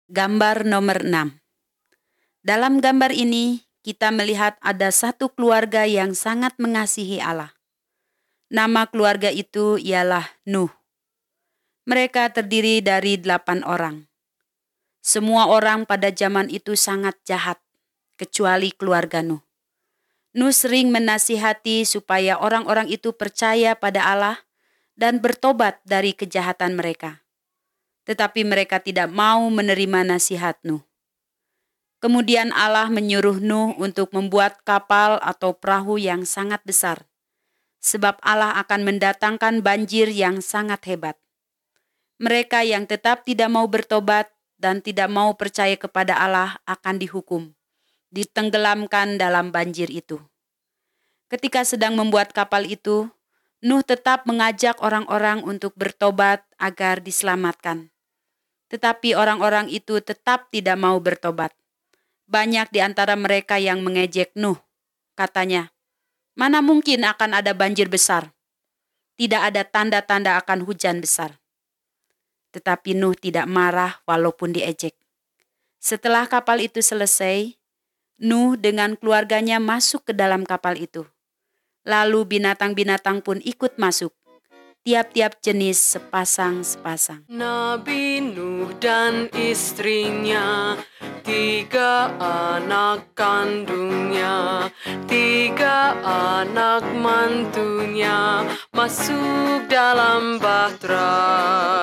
Gambar nomor 6. Dalam gambar ini, kita melihat ada satu keluarga yang sangat mengasihi Allah. Nama keluarga itu ialah Nuh. Mereka terdiri dari 8 orang. Semua orang pada zaman itu sangat jahat, kecuali keluarga Nuh. Nuh sering menasihati supaya orang-orang itu percaya pada Allah dan bertobat dari kejahatan mereka. Tetapi mereka tidak mau menerima nasihat Nuh. Kemudian Allah menyuruh Nuh untuk membuat kapal atau perahu yang sangat besar, sebab Allah akan mendatangkan banjir yang sangat hebat. Mereka yang tetap tidak mau bertobat dan tidak mau percaya kepada Allah akan dihukum, ditenggelamkan dalam banjir itu. Ketika sedang membuat kapal itu, Nuh tetap mengajak orang-orang untuk bertobat agar diselamatkan. Tetapi orang-orang itu tetap tidak mau bertobat. Banyak di antara mereka yang mengejek Nuh. Katanya, "Mana mungkin akan ada banjir besar? Tidak ada tanda-tanda akan hujan besar." Tetapi Nuh tidak marah walaupun diejek. Setelah kapal itu selesai, Nuh dengan keluarganya masuk ke dalam kapal itu. Lalu binatang-binatang pun ikut masuk. Tiap-tiap jenis sepasang-sepasang. Nabi Nuh dan istrinya, 3 anak kandungnya, 3 anak mantunya, masuk dalam bahtera.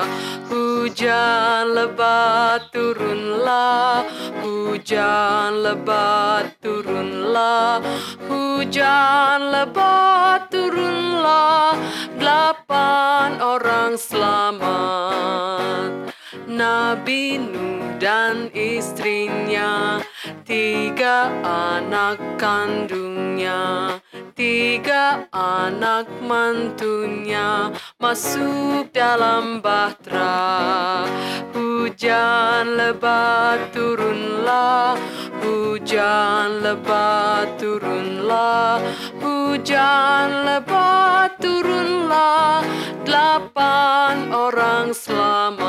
Hujan lebat turunlah, hujan lebat turunlah, hujan lebat turunlah, 8 orang selamat. Nabi Nuh dan istrinya, 3 anak kandungnya, 3 anak mantunya, masuk dalam bahtera. Hujan lebat turunlah, hujan lebat turunlah, hujan lebat turunlah, 8 orang selamat.